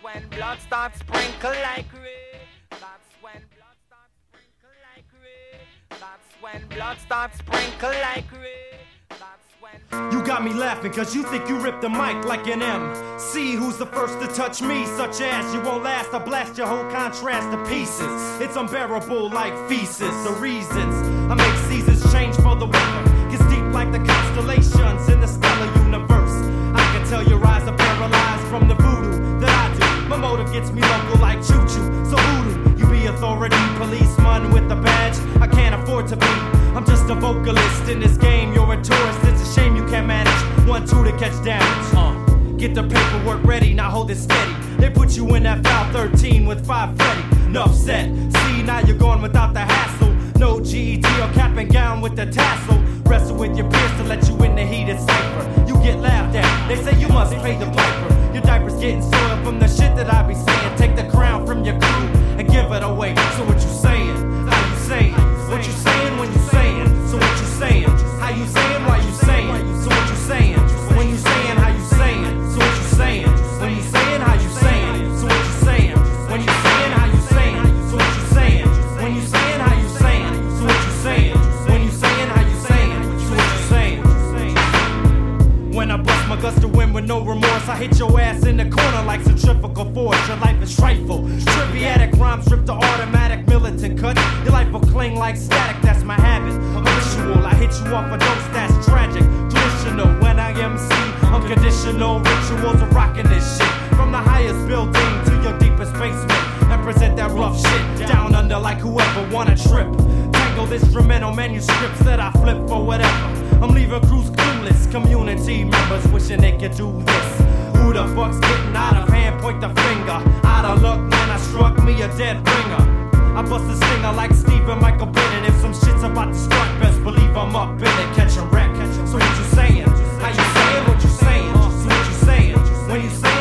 when blood starts sprinkle like rain. That's when blood starts sprinkle like rain. That's when blood starts sprinkle like rain. That's when you got me laughing cause you think you ripped the mic like an MC. Who's the first to touch me? Such as you won't last. I blast your whole contrast to pieces. It's unbearable like feces. The reasons I make seasons change for the weather gets deep like the constellations in the stellar universe. I can tell your eyes are paralyzed from the voodoo that I do. My motive gets me local like choo-choo. So voodoo, you be authority, policeman with a badge. I can't afford to be. I'm just a vocalist in this game. You're a tourist. It's a shame you can't manage 1-2 to catch damage. Get the paperwork ready, now hold it steady. They put you in that foul 13 with 5 Freddy. Enough said. See, now you're gone without the hassle. No GED or cap and gown with the tassel. Wrestle with your peers to let you in the heated cipher. You get laughed at. They say you must pay the piper. Your diaper's getting soiled from the shit that I be saying. Take the crown from your crew and give it away. So what you saying? How you saying? What you saying when you saying? So what you saying? How you saying? Why you saying? So what you saying? When you saying? How you saying? So what you saying? When you saying? How you saying? So what you saying? When you saying? How you saying? So what you saying? When you saying? How you saying? So what you saying? When you saying? How you saying? So what you saying? When I bust my gust to win with no remorse, I hit your ass in the corner like centrifugal force. Your life is trifle. Triviatic rhymes ripped the automatic militant cut. Your life will cling like static, that's my habit. Habitual, I hit you off a dose that's tragic. Traditional, when I MC, unconditional rituals of rocking this shit. From the highest building to your deepest basement. And present that rough shit down under like whoever wanna trip. Tangled instrumental manuscripts that I flip for whatever. I'm leaving crews clueless, community members wishing they could do this. Who the fuck's getting out of hand? Point the finger. Out of luck, man, I struck me a dead ringer. I bust a stinger like Stephen Michael Bennett. If some shit's about to start, best believe I'm up in it. Catch a wreck. So what you saying? How you saying? What you saying? So what you saying? When you saying?